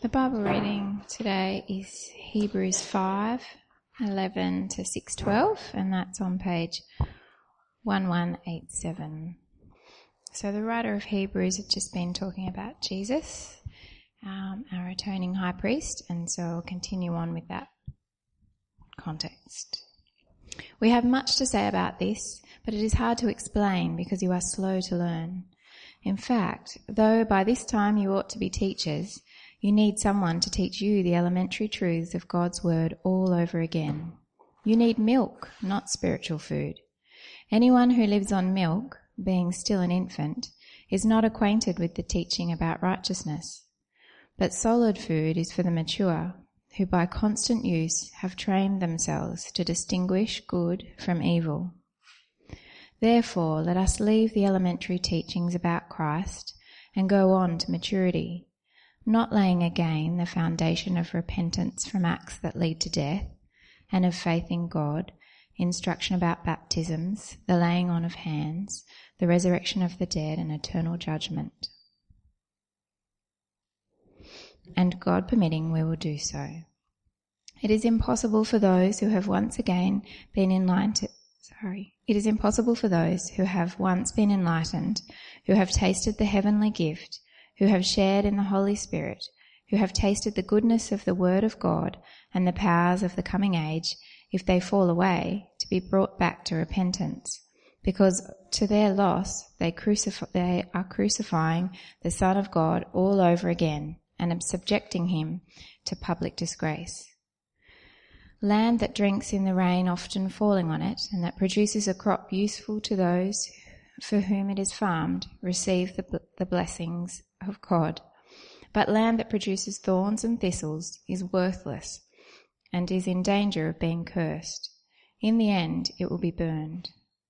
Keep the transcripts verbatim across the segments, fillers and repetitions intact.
The Bible reading today is Hebrews five, eleven to six twelve, and that's on page eleven eighty-seven. So the writer of Hebrews had just been talking about Jesus, um, our atoning high priest, and so I'll continue on with that context. We have much to say about this, but it is hard to explain because you are slow to learn. In fact, though by this time you ought to be teachers, you need someone to teach you the elementary truths of God's word all over again. You need milk, not spiritual food. Anyone who lives on milk, being still an infant, is not acquainted with the teaching about righteousness. But solid food is for the mature, who by constant use have trained themselves to distinguish good from evil. Therefore, let us leave the elementary teachings about Christ and go on to maturity, not laying again the foundation of repentance from acts that lead to death, and of faith in God, instruction about baptisms, the laying on of hands, the resurrection of the dead, and eternal judgment. And God permitting, we will do so. It is impossible for those who have once again been enlightened, sorry, it is impossible for those who have once been enlightened, who have tasted the heavenly gift, who have shared in the Holy Spirit, who have tasted the goodness of the Word of God and the powers of the coming age, if they fall away, to be brought back to repentance, because to their loss they, crucif- they are crucifying the Son of God all over again and subjecting him to public disgrace. Land that drinks in the rain often falling on it, and that produces a crop useful to those for whom it is farmed, receive the, the blessings of God. But land that produces thorns and thistles is worthless and is in danger of being cursed. In the end, it will be burned.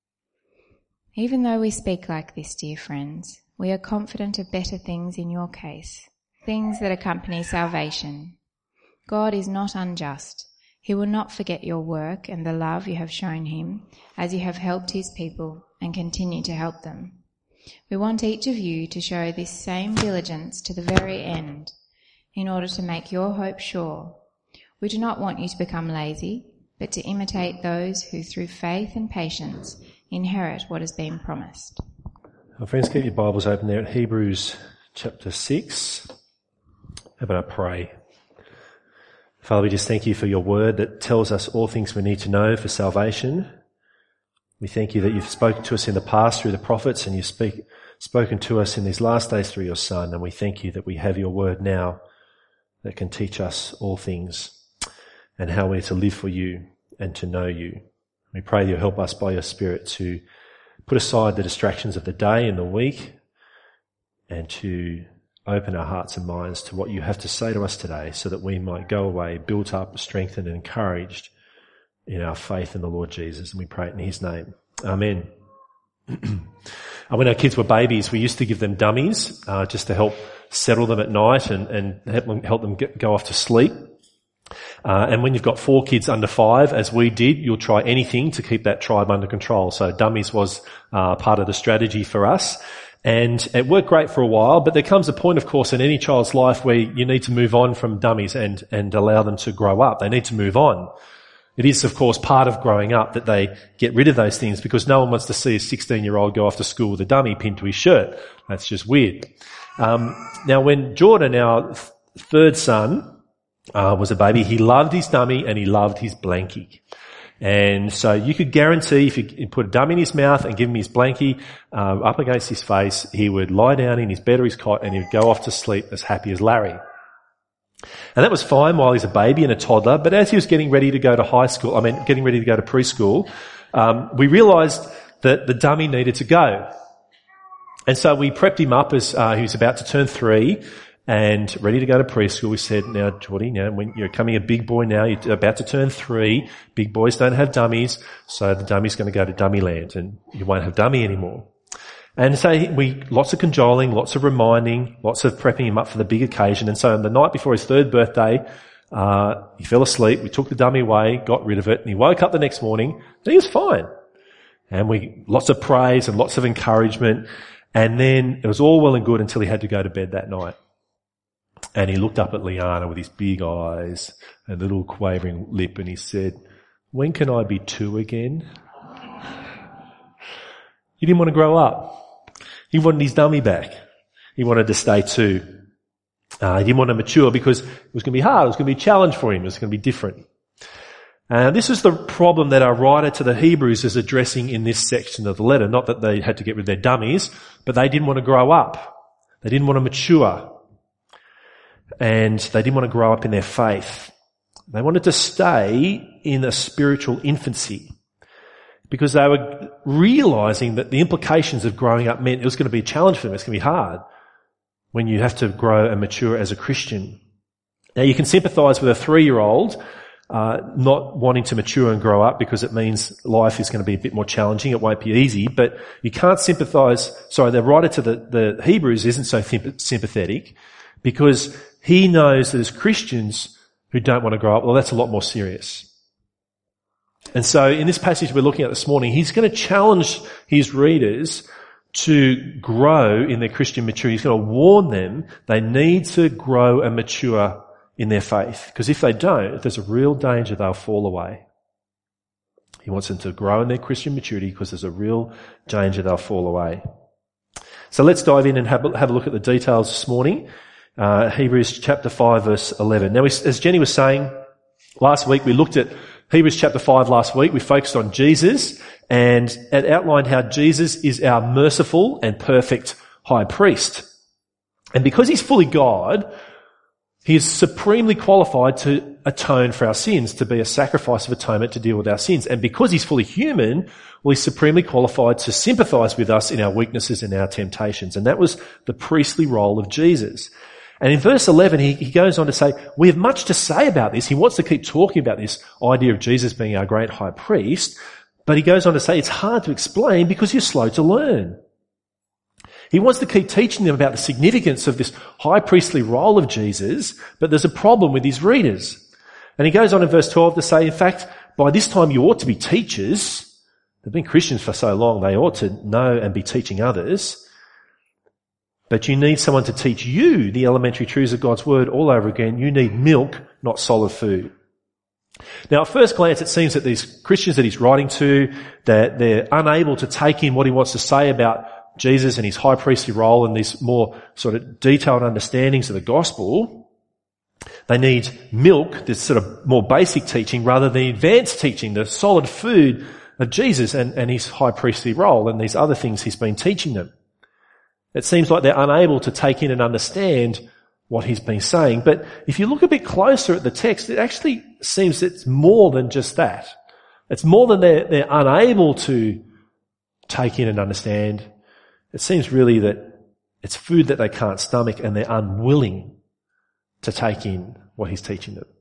Even though we speak like this, dear friends, we are confident of better things in your case, things that accompany salvation. God is not unjust. He will not forget your work and the love you have shown him as you have helped his people and continue to help them. We want each of you to show this same diligence to the very end in order to make your hope sure. We do not want you to become lazy, but to imitate those who through faith and patience inherit what has been promised. Well, friends, keep your Bibles open there at Hebrews chapter six. How about I pray? Father, we just thank you for your word that tells us all things we need to know for salvation. We thank you that you've spoken to us in the past through the prophets and you've speak, spoken to us in these last days through your Son. And we thank you that we have your word now that can teach us all things and how we're to live for you and to know you. We pray that you'll help us by your Spirit to put aside the distractions of the day and the week and to open our hearts and minds to what you have to say to us today so that we might go away built up, strengthened and encouraged in our faith in the Lord Jesus. And we pray it in his name. Amen. When our kids were babies, we used to give them dummies uh, just to help settle them at night and, and help them, help them get, go off to sleep. Uh, and when you've got four kids under five, as we did, you'll try anything to keep that tribe under control. So dummies was uh, part of the strategy for us. And it worked great for a while, but there comes a point, of course, in any child's life where you need to move on from dummies and, and allow them to grow up. They need to move on. It is, of course, part of growing up that they get rid of those things because no one wants to see a sixteen-year-old go off to school with a dummy pinned to his shirt. That's just weird. Um, now, when Jordan, our th- third son, uh, was a baby, he loved his dummy and he loved his blankie. And so you could guarantee if you put a dummy in his mouth and give him his blankie uh, up against his face, he would lie down in his bed or his cot and he would go off to sleep as happy as Larry. And that was fine while he's a baby and a toddler, but as he was getting ready to go to high school, I mean, getting ready to go to preschool, um, we realised that the dummy needed to go. And so we prepped him up as uh, he was about to turn three and ready to go to preschool. We said, now, Geordie, now when you're becoming a big boy now, you're about to turn three. Big boys don't have dummies, so the dummy's going to go to dummy land and you won't have dummy anymore. And so we, lots of cajoling, lots of reminding, lots of prepping him up for the big occasion. And so on the night before his third birthday, uh, he fell asleep. We took the dummy away, got rid of it, and he woke up the next morning and he was fine. And we, lots of praise and lots of encouragement. And then it was all well and good until he had to go to bed that night. And he looked up at Liana with his big eyes and little quavering lip, and he said, "When can I be two again?" He didn't want to grow up. He wanted his dummy back. He wanted to stay two. Uh, he didn't want to mature because it was going to be hard. It was going to be a challenge for him. It was going to be different. Uh, this is the problem that our writer to the Hebrews is addressing in this section of the letter. Not that they had to get rid of their dummies, but they didn't want to grow up. They didn't want to mature. And they didn't want to grow up in their faith. They wanted to stay in a spiritual infancy because they were realizing that the implications of growing up meant it was going to be a challenge for them. It's going to be hard when you have to grow and mature as a Christian. Now, you can sympathize with a three-year-old uh, not wanting to mature and grow up because it means life is going to be a bit more challenging. It won't be easy, but you can't sympathize. Sorry, the writer to the, the Hebrews isn't so sympathetic because he knows that as Christians who don't want to grow up, well, that's a lot more serious. And so in this passage we're looking at this morning, he's going to challenge his readers to grow in their Christian maturity. He's going to warn them they need to grow and mature in their faith. Because if they don't, there's a real danger they'll fall away. He wants them to grow in their Christian maturity because there's a real danger they'll fall away. So let's dive in and have a, have a look at the details this morning. Uh, Hebrews chapter five verse eleven. Now, as Jenny was saying, last week we looked at Hebrews chapter five last week. We focused on Jesus and it outlined how Jesus is our merciful and perfect high priest. And because he's fully God, he is supremely qualified to atone for our sins, to be a sacrifice of atonement to deal with our sins. And because he's fully human, well, he's supremely qualified to sympathize with us in our weaknesses and our temptations. And that was the priestly role of Jesus. And in verse eleven, he, he goes on to say, we have much to say about this. He wants to keep talking about this idea of Jesus being our great high priest, but he goes on to say it's hard to explain because you're slow to learn. He wants to keep teaching them about the significance of this high priestly role of Jesus, but there's a problem with his readers. And he goes on in verse twelve to say, in fact, by this time you ought to be teachers. They've been Christians for so long, they ought to know and be teaching others. But you need someone to teach you the elementary truths of God's word all over again. You need milk, not solid food. Now, at first glance, it seems that these Christians that he's writing to, that they're unable to take in what he wants to say about Jesus and his high priestly role and these more sort of detailed understandings of the gospel. They need milk, this sort of more basic teaching, rather than the advanced teaching, the solid food of Jesus and, and his high priestly role and these other things he's been teaching them. It seems like they're unable to take in and understand what he's been saying. But if you look a bit closer at the text, it actually seems it's more than just that. It's more than they're, they're unable to take in and understand. It seems really that it's food that they can't stomach and they're unwilling to take in what he's teaching them.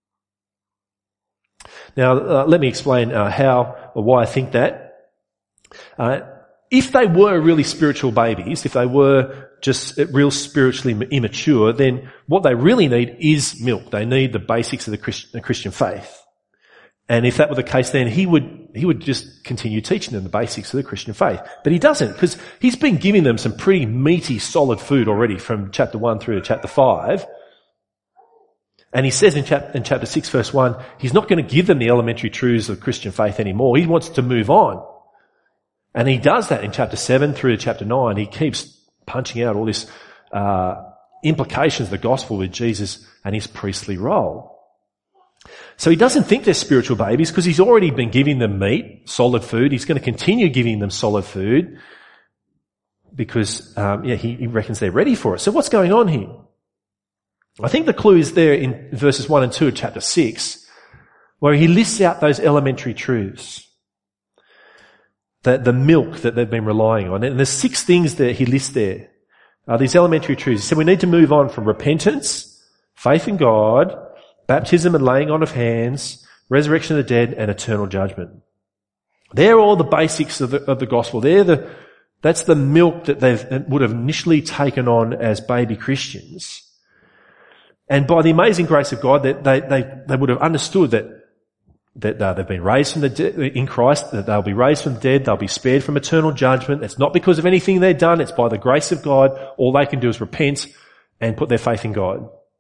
Now, uh, let me explain uh, how or why I think that. Uh, If they were really spiritual babies, if they were just real spiritually immature, then what they really need is milk. They need the basics of the Christian, the Christian faith. And if that were the case, then he would, he would just continue teaching them the basics of the Christian faith. But he doesn't, because he's been giving them some pretty meaty, solid food already from chapter one through to chapter five. And he says in chapter, in chapter six verse one, he's not going to give them the elementary truths of Christian faith anymore. He wants to move on. And he does that in chapter seven through to chapter nine. He keeps punching out all this uh implications of the gospel with Jesus and his priestly role. So he doesn't think they're spiritual babies because he's already been giving them meat, solid food. He's going to continue giving them solid food because um yeah, he, he reckons they're ready for it. So what's going on here? I think the clue is there in verses one and two of chapter six, where he lists out those elementary truths. The, the milk that they've been relying on. And there's six things that he lists there. Uh, these elementary truths. He said we need to move on from repentance, faith in God, baptism and laying on of hands, resurrection of the dead, and eternal judgment. They're all the basics of the, of the gospel. They're the, that's the milk that they would have initially taken on as baby Christians. And by the amazing grace of God, that they, they, they would have understood that that uh, they've been raised from the de- in Christ, that they'll be raised from the dead, they'll be spared from eternal judgment. It's not because of anything they've done, it's by the grace of God. All they can do is repent and put their faith in God.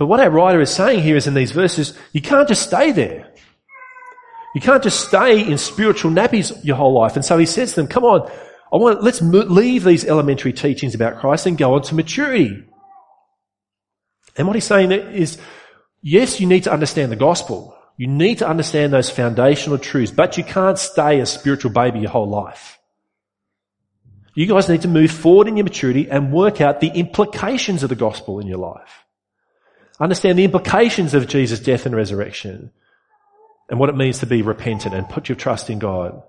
But what our writer is saying here is in these verses, you can't just stay there. You can't just stay in spiritual nappies your whole life. And so he says to them, come on, I want, let's leave these elementary teachings about Christ and go on to maturity. And what he's saying is, yes, you need to understand the gospel. You need to understand those foundational truths, but you can't stay a spiritual baby your whole life. You guys need to move forward in your maturity and work out the implications of the gospel in your life. Understand the implications of Jesus' death and resurrection and what it means to be repentant and put your trust in God.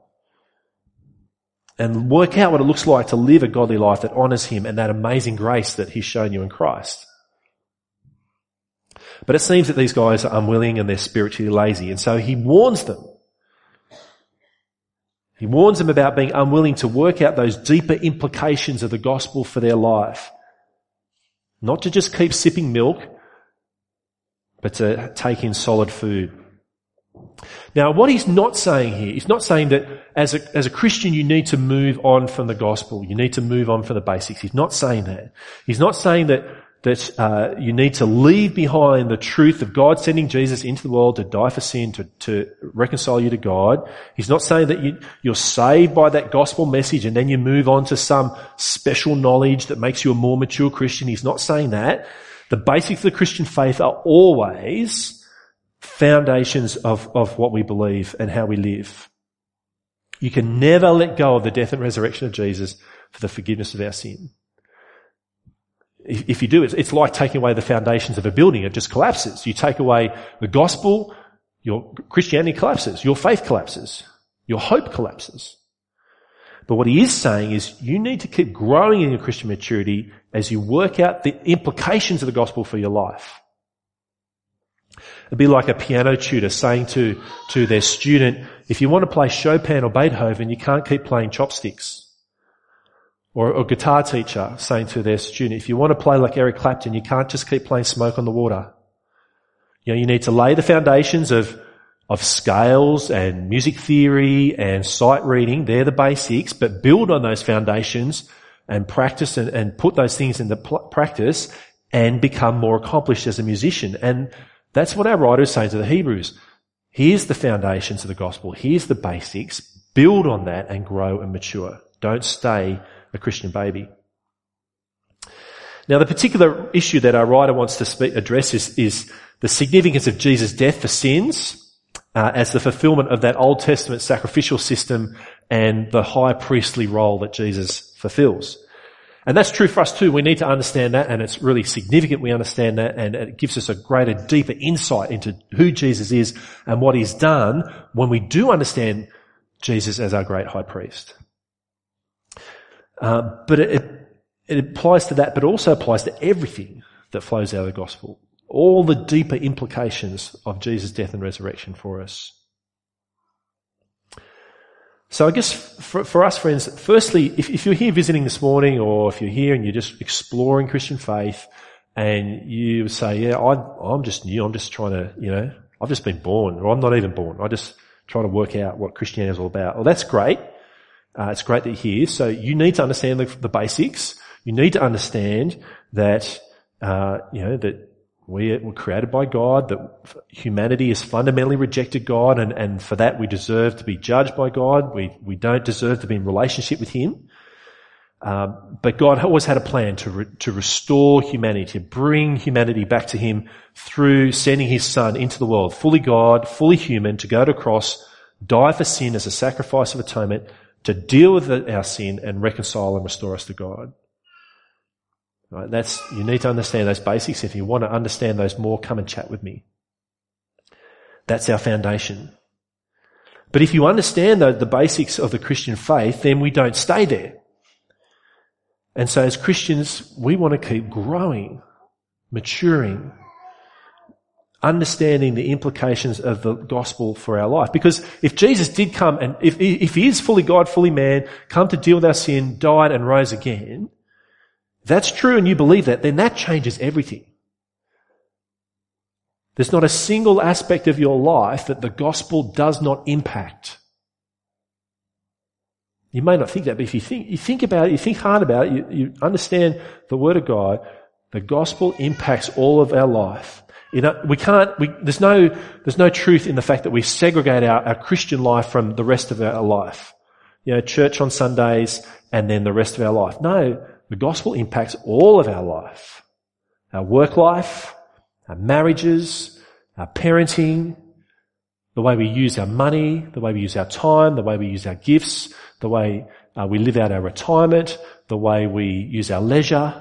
And work out what it looks like to live a godly life that honours him and that amazing grace that he's shown you in Christ. But it seems that these guys are unwilling and they're spiritually lazy. And so he warns them. He warns them about being unwilling to work out those deeper implications of the gospel for their life. Not to just keep sipping milk, but to take in solid food. Now, what he's not saying here, he's not saying that as a, as a Christian you need to move on from the gospel. You need to move on from the basics. He's not saying that. He's not saying that that uh, you need to leave behind the truth of God sending Jesus into the world to die for sin, to, to reconcile you to God. He's not saying that you, you're saved by that gospel message and then you move on to some special knowledge that makes you a more mature Christian. He's not saying that. The basics of the Christian faith are always foundations of, of what we believe and how we live. You can never let go of the death and resurrection of Jesus for the forgiveness of our sin. If you do, it's like taking away the foundations of a building. It just collapses. You take away the gospel, your Christianity collapses. Your faith collapses. Your hope collapses. But what he is saying is you need to keep growing in your Christian maturity as you work out the implications of the gospel for your life. It'd be like a piano tutor saying to, to their student, if you want to play Chopin or Beethoven, you can't keep playing chopsticks. Or a guitar teacher saying to their student, if you want to play like Eric Clapton, you can't just keep playing Smoke on the Water. You know, you need to lay the foundations of, of scales and music theory and sight reading. They're the basics, but build on those foundations and practice and, and put those things into pl- practice and become more accomplished as a musician. And that's what our writer is saying to the Hebrews. Here's the foundations of the gospel. Here's the basics. Build on that and grow and mature. Don't stay a Christian baby. Now, the particular issue that our writer wants to speak, address is, is the significance of Jesus' death for sins uh, as the fulfillment of that Old Testament sacrificial system and the high priestly role that Jesus fulfills. And that's true for us too. We need to understand that, and it's really significant we understand that, and it gives us a greater, deeper insight into who Jesus is and what he's done when we do understand Jesus as our great high priest. Uh, but it, it, it applies to that, but also applies to everything that flows out of the gospel. All the deeper implications of Jesus' death and resurrection for us. So I guess for, for us, friends, firstly, if, if you're here visiting this morning, or if you're here and you're just exploring Christian faith, and you say, yeah, I, I'm just new, I'm just trying to, you know, I've just been born, or I'm not even born, I just try to work out what Christianity is all about. Well, that's great. Uh, it's great that you're here. So you need to understand the, the basics. You need to understand that, uh, you know, that we were created by God, that humanity has fundamentally rejected God, and, and for that we deserve to be judged by God. We, we don't deserve to be in relationship with him. Um, but God always had a plan to, re, to restore humanity, to bring humanity back to him through sending his son into the world, fully God, fully human, to go to a cross, die for sin as a sacrifice of atonement, to deal with our sin and reconcile and restore us to God. Right, that's, you need to understand those basics. If you want to understand those more, come and chat with me. That's our foundation. But if you understand the, the basics of the Christian faith, then we don't stay there. And so as Christians, we want to keep growing, maturing, understanding the implications of the gospel for our life. Because if Jesus did come, and if, if he is fully God, fully man, come to deal with our sin, died and rose again, that's true and you believe that, then that changes everything. There's not a single aspect of your life that the gospel does not impact. You may not think that, but if you think, you think about it, you think hard about it, you, you understand the Word of God, the gospel impacts all of our life. You know, we can't, we, there's no, there's no truth in the fact that we segregate our, our Christian life from the rest of our life. You know, church on Sundays and then the rest of our life. No, the gospel impacts all of our life. Our work life, our marriages, our parenting, the way we use our money, the way we use our time, the way we use our gifts, the way uh, we live out our retirement, the way we use our leisure.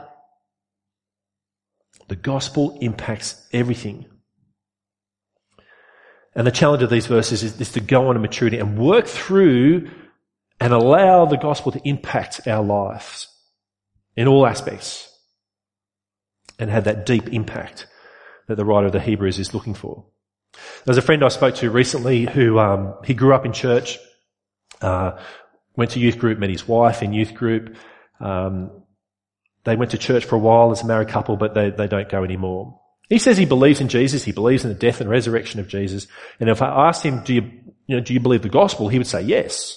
The gospel impacts everything. And the challenge of these verses is, is to go on in maturity and work through and allow the gospel to impact our lives in all aspects and have that deep impact that the writer of the Hebrews is looking for. There's a friend I spoke to recently who, um, he grew up in church, uh, went to youth group, met his wife in youth group. Um, they went to church for a while as a married couple, but they, they don't go anymore. He says he believes in Jesus. He believes in the death and resurrection of Jesus. And if I asked him, do you, you know, do you believe the gospel? He would say yes.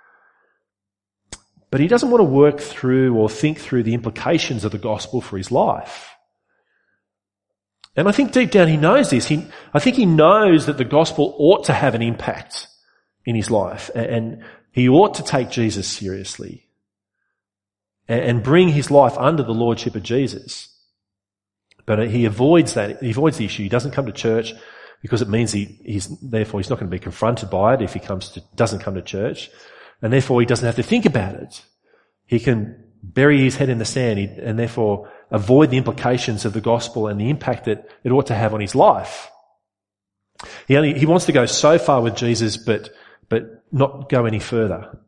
But he doesn't want to work through or think through the implications of the gospel for his life. And I think deep down he knows this. He, I think he knows that the gospel ought to have an impact in his life, and he ought to take Jesus seriously and bring his life under the lordship of Jesus. But he avoids that. He avoids the issue. He doesn't come to church because it means he, he's, therefore he's not going to be confronted by it if he comes to, doesn't come to church. And therefore he doesn't have to think about it. He can bury his head in the sand and therefore avoid the implications of the gospel and the impact that it ought to have on his life. He only, he wants to go so far with Jesus, but, but not go any further.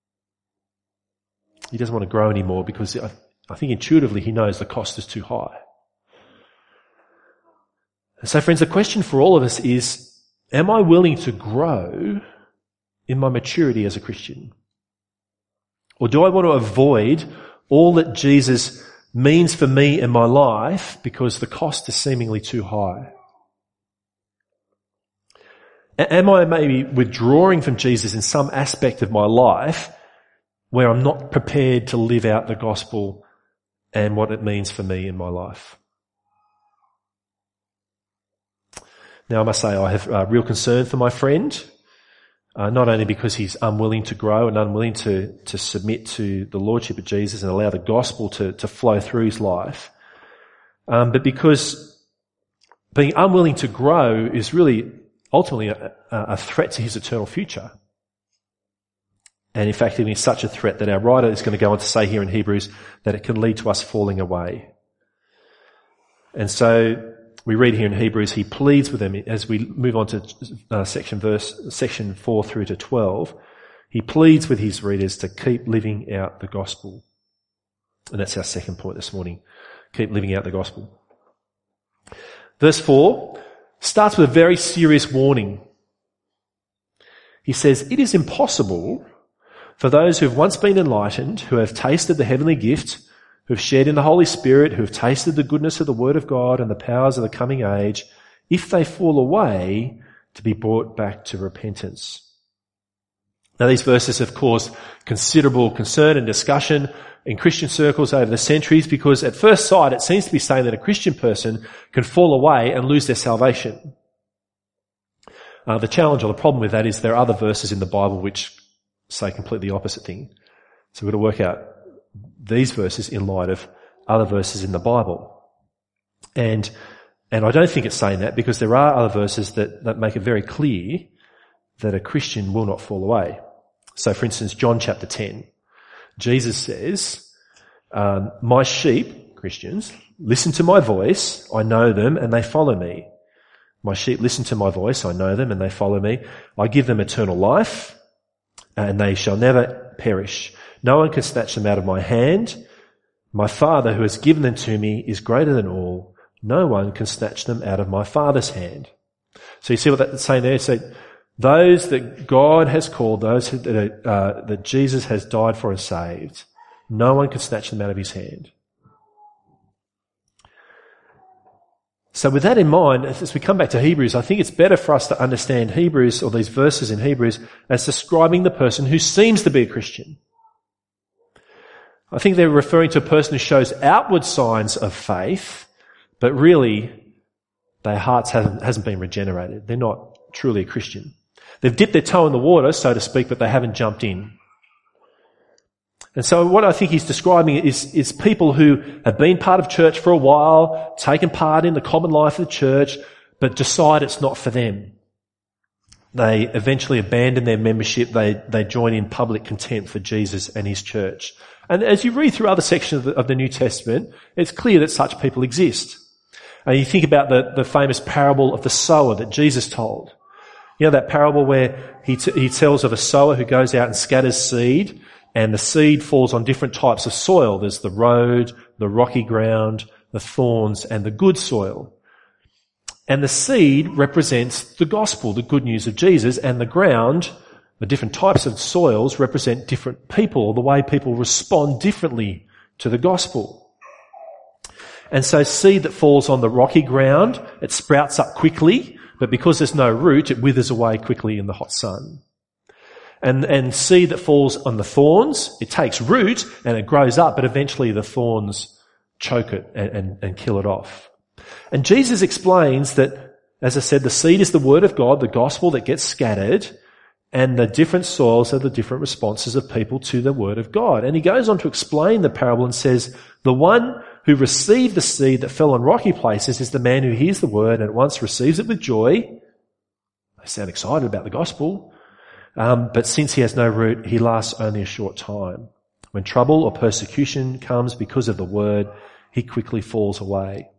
He doesn't want to grow anymore because I, I think intuitively he knows the cost is too high. So friends, the question for all of us is, am I willing to grow in my maturity as a Christian? Or do I want to avoid all that Jesus means for me in my life because the cost is seemingly too high? Am I maybe withdrawing from Jesus in some aspect of my life where I'm not prepared to live out the gospel and what it means for me in my life? Now, I must say I have uh, real concern for my friend, uh, not only because he's unwilling to grow and unwilling to, to submit to the lordship of Jesus and allow the gospel to, to flow through his life, um, but because being unwilling to grow is really ultimately a, a threat to his eternal future. And in fact, it is such a threat that our writer is going to go on to say here in Hebrews that it can lead to us falling away. And so we read here in Hebrews, he pleads with them as we move on to uh, section verse, section four through to twelve. He pleads with his readers to keep living out the gospel. And that's our second point this morning. Keep living out the gospel. Verse four starts with a very serious warning. He says, it is impossible for those who have once been enlightened, who have tasted the heavenly gift, who have shared in the Holy Spirit, who have tasted the goodness of the Word of God and the powers of the coming age, if they fall away, to be brought back to repentance. Now, these verses have caused considerable concern and discussion in Christian circles over the centuries because at first sight it seems to be saying that a Christian person can fall away and lose their salvation. Uh, the challenge or the problem with that is there are other verses in the Bible which say completely the opposite thing. So we've got to work out these verses in light of other verses in the Bible. And, and I don't think it's saying that because there are other verses that, that make it very clear that a Christian will not fall away. So for instance, John chapter ten, Jesus says, um, my sheep, Christians, listen to my voice, I know them and they follow me. My sheep listen to my voice, I know them and they follow me. I give them eternal life and they shall never perish. No one can snatch them out of my hand. My Father who has given them to me is greater than all. No one can snatch them out of my Father's hand. So you see what that's saying there? So those that God has called, those that, are, uh, that Jesus has died for and saved, no one can snatch them out of his hand. So with that in mind, as we come back to Hebrews, I think it's better for us to understand Hebrews, or these verses in Hebrews, as describing the person who seems to be a Christian. I think they're referring to a person who shows outward signs of faith, but really Their hearts hasn't, hasn't been regenerated. They're not truly a Christian. They've dipped their toe in the water, so to speak, but they haven't jumped in. And so what I think he's describing is, is people who have been part of church for a while, taken part in the common life of the church, but decide it's not for them. They eventually abandon their membership. They, they join in public contempt for Jesus and his church. And as you read through other sections of the, of the New Testament, it's clear that such people exist. And you think about the, the famous parable of the sower that Jesus told. You know, that parable where he, t- he tells of a sower who goes out and scatters seed, and the seed falls on different types of soil. There's the road, the rocky ground, the thorns, and the good soil. And the seed represents the gospel, the good news of Jesus, and the ground, the different types of soils, represent different people, the way people respond differently to the gospel. And so seed that falls on the rocky ground, it sprouts up quickly, but because there's no root, it withers away quickly in the hot sun. And, and seed that falls on the thorns, it takes root and it grows up, but eventually the thorns choke it and, and, and kill it off. And Jesus explains that, as I said, the seed is the word of God, the gospel that gets scattered, and the different soils are the different responses of people to the word of God. And he goes on to explain the parable and says, the one who received the seed that fell on rocky places is the man who hears the word and at once receives it with joy. They sound excited about the gospel. Um, but since he has no root, he lasts only a short time. When trouble or persecution comes because of the word, he quickly falls away.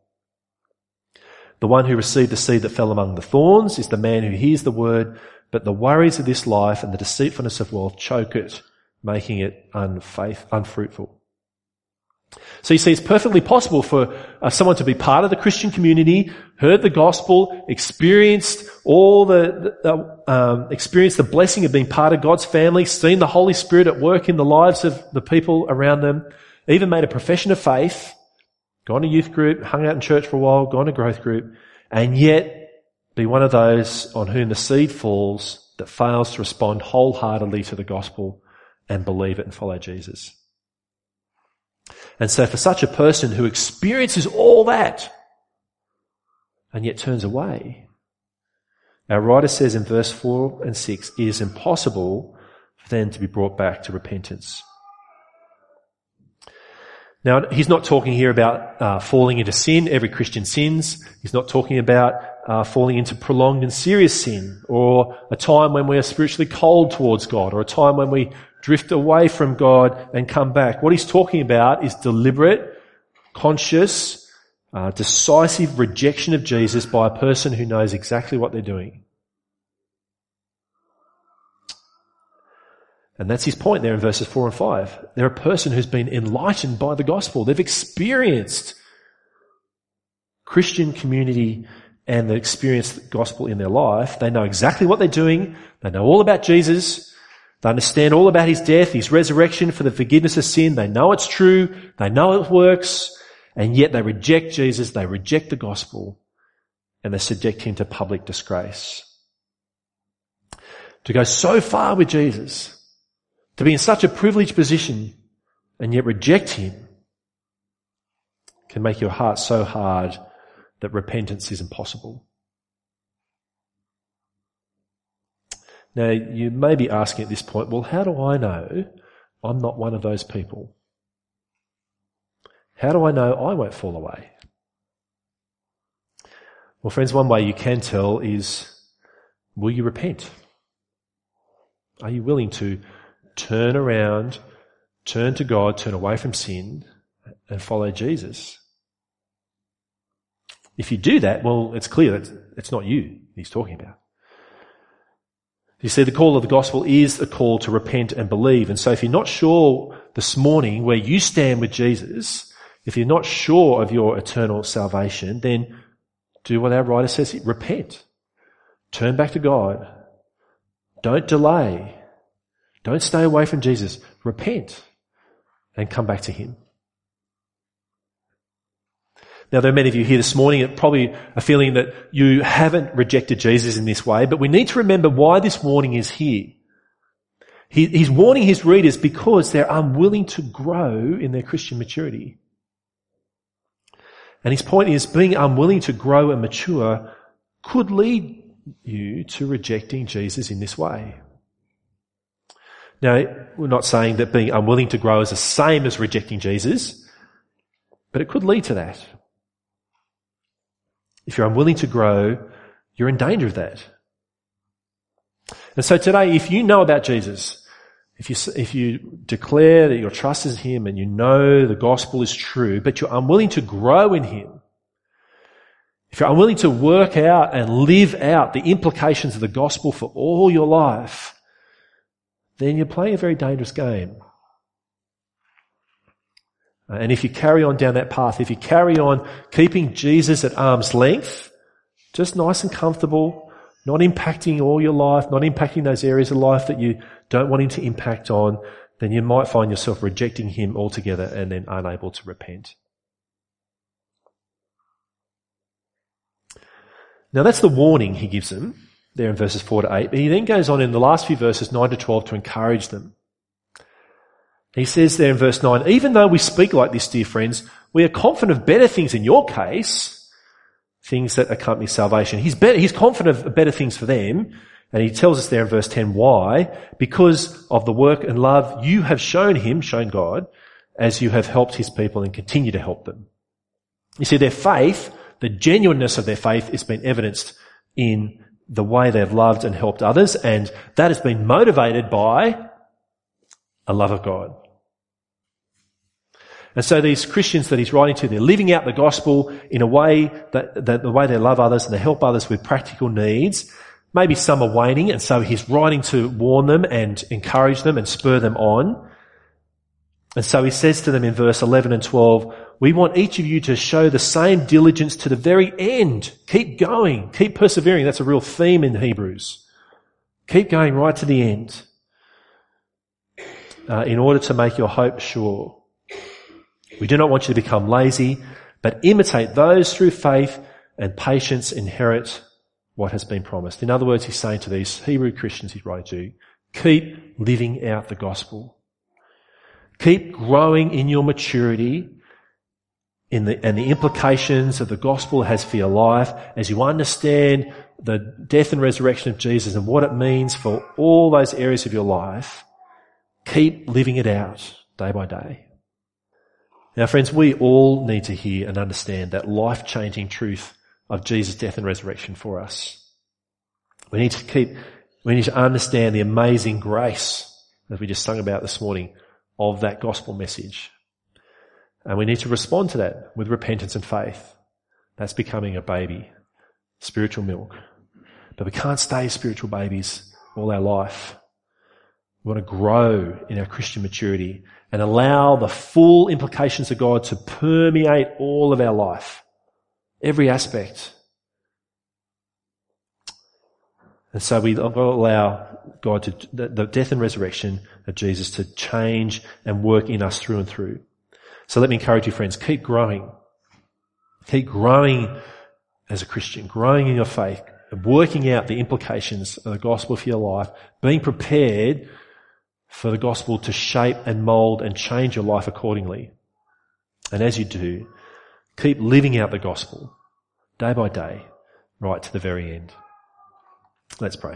The one who received the seed that fell among the thorns is the man who hears the word, but the worries of this life and the deceitfulness of wealth choke it, making it unfaith, unfruitful. So you see, it's perfectly possible for uh, someone to be part of the Christian community, heard the gospel, experienced all the, the um, experienced the blessing of being part of God's family, seen the Holy Spirit at work in the lives of the people around them, even made a profession of faith, gone to youth group, hung out in church for a while, gone to growth group, and yet be one of those on whom the seed falls that fails to respond wholeheartedly to the gospel and believe it and follow Jesus. And so for such a person who experiences all that and yet turns away, our writer says in verse four and six, it is impossible for them to be brought back to repentance. Now, he's not talking here about uh, falling into sin. Every Christian sins. He's not talking about uh, falling into prolonged and serious sin, or a time when we are spiritually cold towards God, or a time when we drift away from God and come back. What he's talking about is deliberate, conscious, uh, decisive rejection of Jesus by a person who knows exactly what they're doing. And that's his point there in verses four and five. They're a person who's been enlightened by the gospel. They've experienced Christian community and they've experienced the gospel in their life. They know exactly what they're doing. They know all about Jesus. They understand all about his death, his resurrection for the forgiveness of sin. They know it's true. They know it works. And yet they reject Jesus. They reject the gospel. And they subject him to public disgrace. To go so far with Jesus, to be in such a privileged position and yet reject him, can make your heart so hard that repentance is impossible. Now, you may be asking at this point, well, how do I know I'm not one of those people? How do I know I won't fall away? Well, friends, one way you can tell is, will you repent? Are you willing to turn around, turn to God, turn away from sin, and follow Jesus? If you do that, well, it's clear that it's not you he's talking about. You see, the call of the gospel is a call to repent and believe. And so if you're not sure this morning where you stand with Jesus, if you're not sure of your eternal salvation, then do what our writer says, repent. Turn back to God. Don't delay. Don't stay away from Jesus. Repent and come back to him. Now, there are many of you here this morning that probably are feeling that you haven't rejected Jesus in this way, but we need to remember why this warning is here. He, he's warning his readers because they're unwilling to grow in their Christian maturity. And his point is being unwilling to grow and mature could lead you to rejecting Jesus in this way. Now, we're not saying that being unwilling to grow is the same as rejecting Jesus, but it could lead to that. If you're unwilling to grow, you're in danger of that. And so today, if you know about Jesus, if you, if you declare that your trust is in him and you know the gospel is true, but you're unwilling to grow in him, if you're unwilling to work out and live out the implications of the gospel for all your life, then you're playing a very dangerous game. And if you carry on down that path, if you carry on keeping Jesus at arm's length, just nice and comfortable, not impacting all your life, not impacting those areas of life that you don't want him to impact on, then you might find yourself rejecting him altogether and then unable to repent. Now that's the warning he gives them there in verses four to eight. But he then goes on in the last few verses, nine to twelve, to encourage them. He says there in verse nine, even though we speak like this, dear friends, we are confident of better things in your case, things that accompany salvation. He's better, he's confident of better things for them. And he tells us there in verse ten why. Because of the work and love you have shown him, shown God, as you have helped his people and continue to help them. You see, their faith, the genuineness of their faith has been evidenced in the way they've loved and helped others, and that has been motivated by a love of God. And so these Christians that he's writing to, they're living out the gospel in a way that, that the way they love others and they help others with practical needs. Maybe some are waning, and so he's writing to warn them and encourage them and spur them on. And so he says to them in verse eleven and twelve, we want each of you to show the same diligence to the very end. Keep going. Keep persevering. That's a real theme in Hebrews. Keep going right to the end uh, in order to make your hope sure. We do not want you to become lazy, but imitate those through faith and patience inherit what has been promised. In other words, he's saying to these Hebrew Christians he's writing to, keep living out the gospel. Keep growing in your maturity in the, and the implications of the gospel has for your life as you understand the death and resurrection of Jesus and what it means for all those areas of your life. Keep living it out day by day. Now, friends, we all need to hear and understand that life-changing truth of Jesus' death and resurrection for us. We need to keep, we need to understand the amazing grace, as we just sung about this morning, of that gospel message. And we need to respond to that with repentance and faith. That's becoming a baby, spiritual milk. But we can't stay spiritual babies all our life. We want to grow in our Christian maturity and allow the full implications of God to permeate all of our life, every aspect. And so we allow God to, the death and resurrection of Jesus to change and work in us through and through. So let me encourage you, friends, keep growing. Keep growing as a Christian, growing in your faith, working out the implications of the gospel for your life, being prepared for the gospel to shape and mould and change your life accordingly. And as you do, keep living out the gospel day by day, right to the very end. Let's pray.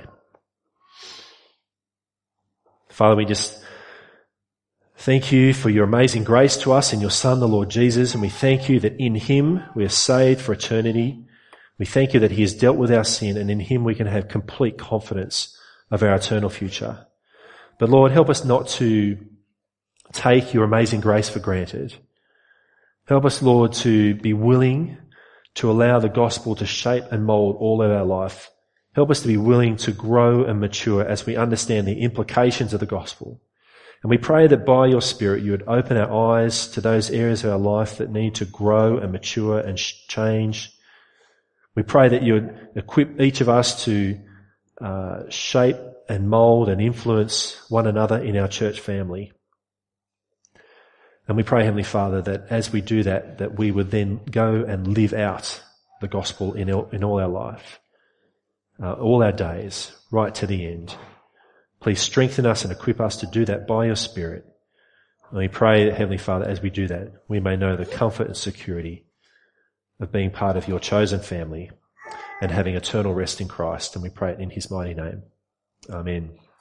Father, we just thank you for your amazing grace to us in your Son, the Lord Jesus, and we thank you that in him we are saved for eternity. We thank you that he has dealt with our sin, and in him we can have complete confidence of our eternal future. But Lord, help us not to take your amazing grace for granted. Help us, Lord, to be willing to allow the gospel to shape and mould all of our life. Help us to be willing to grow and mature as we understand the implications of the gospel. And we pray that by your Spirit you would open our eyes to those areas of our life that need to grow and mature and change. We pray that you would equip each of us to uh, shape and mould and influence one another in our church family. And we pray, Heavenly Father, that as we do that, that we would then go and live out the gospel in all, in all our life, uh, all our days, right to the end. Please strengthen us and equip us to do that by your Spirit. And we pray, Heavenly Father, as we do that, we may know the comfort and security of being part of your chosen family and having eternal rest in Christ. And we pray it in his mighty name. Amen.